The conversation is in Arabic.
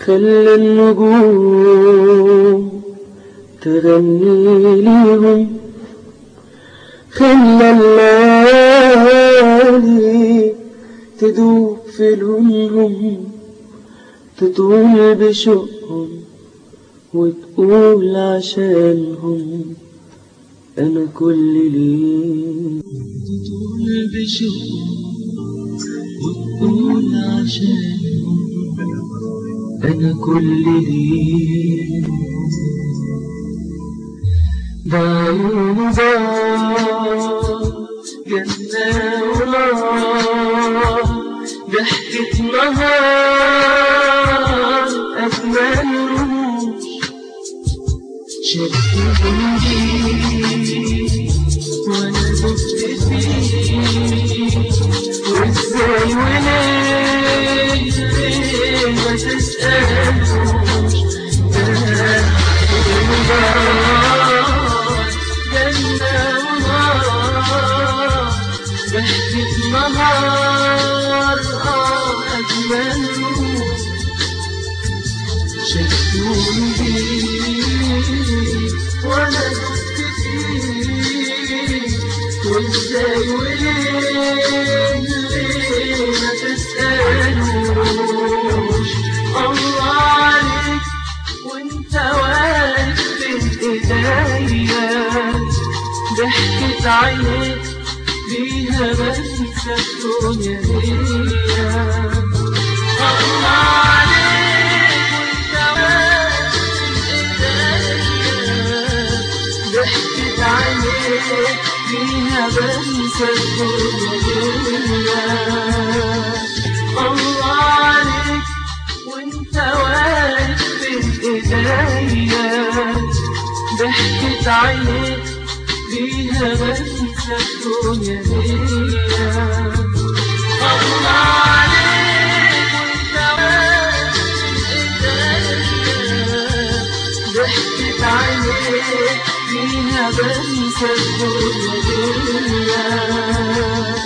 خلى النجوم تغني ليهم، خلى الليالي تدوب في لونهم، تطول بشوقهم وتقول عشانهم أنا كل ليل. تطول بشوقهم وتقول عشانهم أنا كل ليل. بعيون ضاع جنة ونار، ضحكة نهار أجمل رموش، شدهم بيه وأنا دفت فيه، وإزاي وليه ما تسألوش. بعيون ضاع جنة ونار، ضحكة نهار أجمل روح، شدوني بيه وأنا دفت فيه، وإزاي وليه ما تسألوش. الله عليك وانت واقف بين ايديا، ضحكة عينيك بيها بنسى الدنيا هي. الله عليك وانت واقف بين ايديا، ضحكة عينيك بيها بنسى الدنيا هي. الله عليك وانت واقف بين ايديا، ضحكة عينيك بيها بنسى الدنيا هي. الله عليك وانت واقف بين ايديا، ضحكة عينيك بيها بنسى الدنيا هي.